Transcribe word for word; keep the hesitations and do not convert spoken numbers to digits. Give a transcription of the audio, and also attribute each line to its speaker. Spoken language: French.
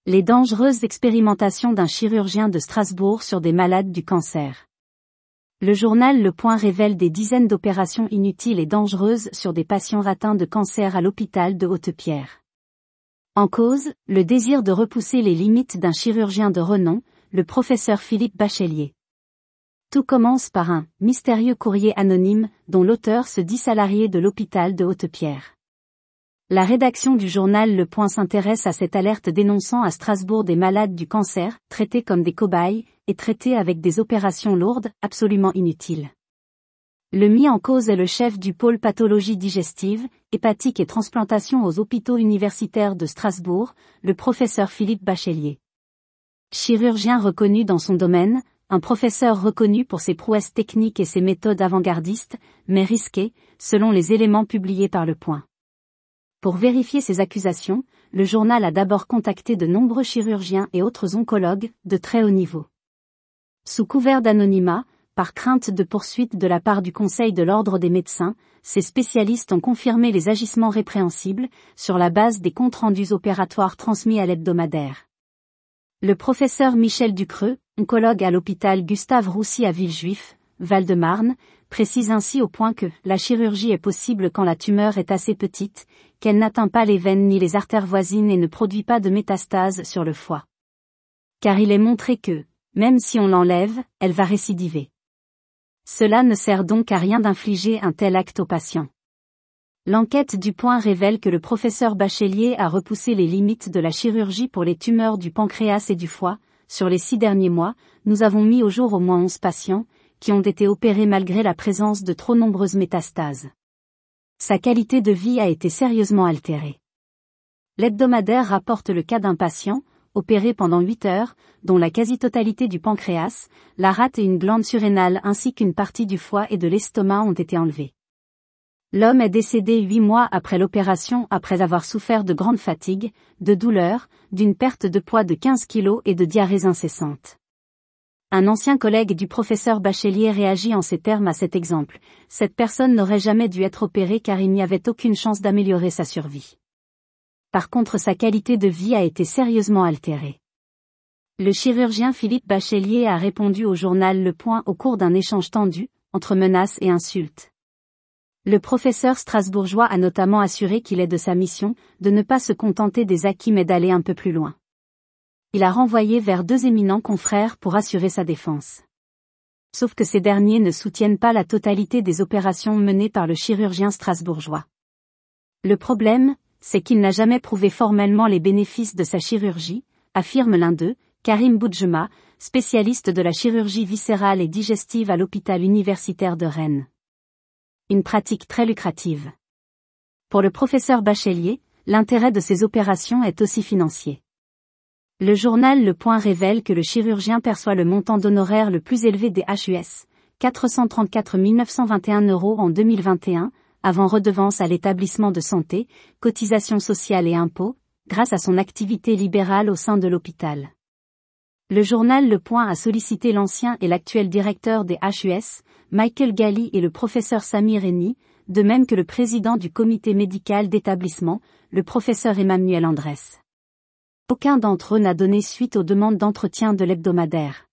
Speaker 1: Les dangereuses expérimentations d'un chirurgien de Strasbourg sur des malades du cancer. Le journal Le Point révèle des dizaines d'opérations inutiles et dangereuses sur des patients atteints de cancer à l'hôpital de Haute-Pierre. En cause, le désir de repousser les limites d'un chirurgien de renom, le professeur Philippe Bachelier. Tout commence par un mystérieux courrier anonyme, dont l'auteur se dit salarié de l'hôpital de Haute-Pierre. La rédaction du journal Le Point s'intéresse à cette alerte dénonçant à Strasbourg des malades du cancer, traités comme des cobayes, et traités avec des opérations lourdes, absolument inutiles. Le mis en cause est le chef du pôle pathologie digestive, hépatique et transplantation aux hôpitaux universitaires de Strasbourg, le professeur Philippe Bachelier. Chirurgien reconnu dans son domaine, un professeur reconnu pour ses prouesses techniques et ses méthodes avant-gardistes, mais risquées, selon les éléments publiés par Le Point. Pour vérifier ces accusations, le journal a d'abord contacté de nombreux chirurgiens et autres oncologues, de très haut niveau. Sous couvert d'anonymat, par crainte de poursuite de la part du Conseil de l'Ordre des médecins, ces spécialistes ont confirmé les agissements répréhensibles, sur la base des comptes rendus opératoires transmis à l'hebdomadaire. Le professeur Michel Ducreux, oncologue à l'hôpital Gustave Roussy à Villejuif, Val-de-Marne, précise ainsi au Point que la chirurgie est possible quand la tumeur est assez petite, qu'elle n'atteint pas les veines ni les artères voisines et ne produit pas de métastases sur le foie. Car il est montré que, même si on l'enlève, elle va récidiver. Cela ne sert donc à rien d'infliger un tel acte au patient. L'enquête du Point révèle que le professeur Bachelier a repoussé les limites de la chirurgie pour les tumeurs du pancréas et du foie. Sur les six derniers mois, nous avons mis au jour au moins onze patients, qui ont été opérés malgré la présence de trop nombreuses métastases. Sa qualité de vie a été sérieusement altérée. L'hebdomadaire rapporte le cas d'un patient, opéré pendant huit heures, dont la quasi-totalité du pancréas, la rate et une glande surrénale ainsi qu'une partie du foie et de l'estomac ont été enlevés. L'homme est décédé huit mois après l'opération après avoir souffert de grande fatigue, de douleurs, d'une perte de poids de quinze kilos et de diarrhées incessantes. Un ancien collègue du professeur Bachelier réagit en ces termes à cet exemple. Cette personne n'aurait jamais dû être opérée car il n'y avait aucune chance d'améliorer sa survie. Par contre, sa qualité de vie a été sérieusement altérée. Le chirurgien Philippe Bachelier a répondu au journal Le Point au cours d'un échange tendu, entre menaces et insultes. Le professeur strasbourgeois a notamment assuré qu'il est de sa mission, de ne pas se contenter des acquis mais d'aller un peu plus loin. Il a renvoyé vers deux éminents confrères pour assurer sa défense. Sauf que ces derniers ne soutiennent pas la totalité des opérations menées par le chirurgien strasbourgeois. Le problème, c'est qu'il n'a jamais prouvé formellement les bénéfices de sa chirurgie, affirme l'un d'eux, Karim Boudjema, spécialiste de la chirurgie viscérale et digestive à l'hôpital universitaire de Rennes. Une pratique très lucrative. Pour le professeur Bachelier, l'intérêt de ces opérations est aussi financier. Le journal Le Point révèle que le chirurgien perçoit le montant d'honoraires le plus élevé des H U S, quatre cent trente-quatre mille neuf cent vingt et un euros en deux mille vingt et un, avant redevance à l'établissement de santé, cotisations sociales et impôts, grâce à son activité libérale au sein de l'hôpital. Le journal Le Point a sollicité l'ancien et l'actuel directeur des H U S, Michael Gali et le professeur Samir Reni, de même que le président du comité médical d'établissement, le professeur Emmanuel Andrès. Aucun d'entre eux n'a donné suite aux demandes d'entretien de l'hebdomadaire.